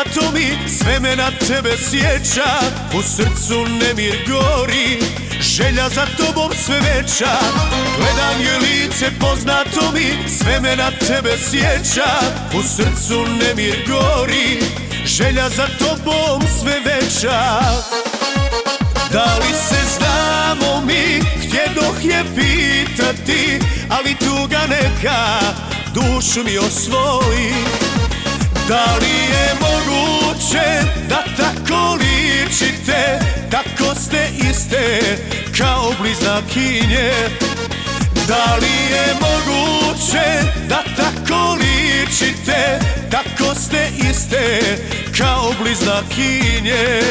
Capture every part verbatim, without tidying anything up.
poznato mi, sve me na tebe sjeća. U srcu nemir gori, želja za tobom sve veća. Gledam joj lice, poznato mi, sve me na tebe sjeća. U srcu nemir gori, želja za tobom sve veća. Da li se znamo mi, htjedoh je pitati, ali tuga neka dušu mi osvoji. Da li je moguće da tako ličite, tako ste iste kao bliznakinje? Da li je moguće da tako ličite, tako ste iste kao bliznakinje?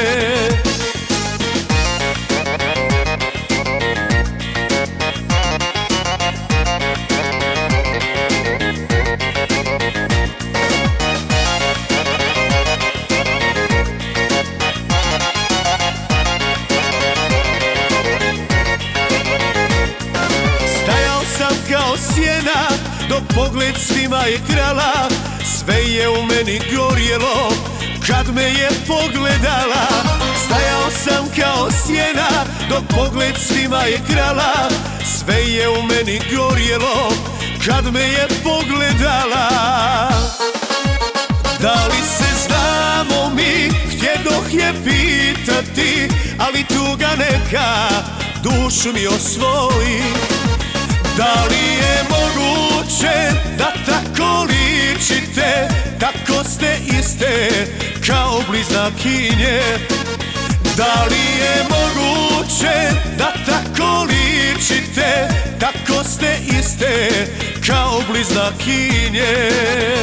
Kao sjena, dok pogled svima je krala, sve je u meni gorjelo kad me je pogledala. Stajao sam kao sjena, dok pogled svima je krala, sve je u meni gorjelo kad me je pogledala. Da li se znamo mi, htjedoh je pitati, ali tuga neka dušu mi osvoji. Da li je moguće da tako ličite, tako ste iste kao bliznakinje? Da li je moguće da tako ličite, tako ste iste kao bliznakinje?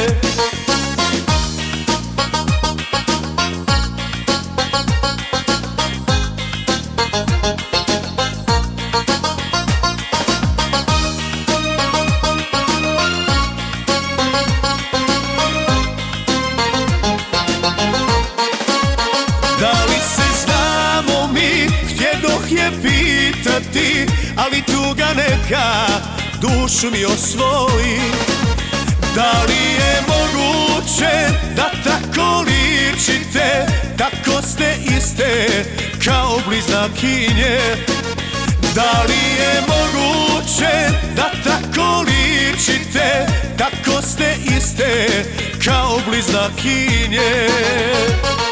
Da li se znamo mi, htjedoh je pitati, ali tuga neka dušu mi osvoji. Da li je moguće da tako ličite, tako ste iste kao bliznakinje? Da li je moguće da tako ličite, tako ste iste kao bliznakinje?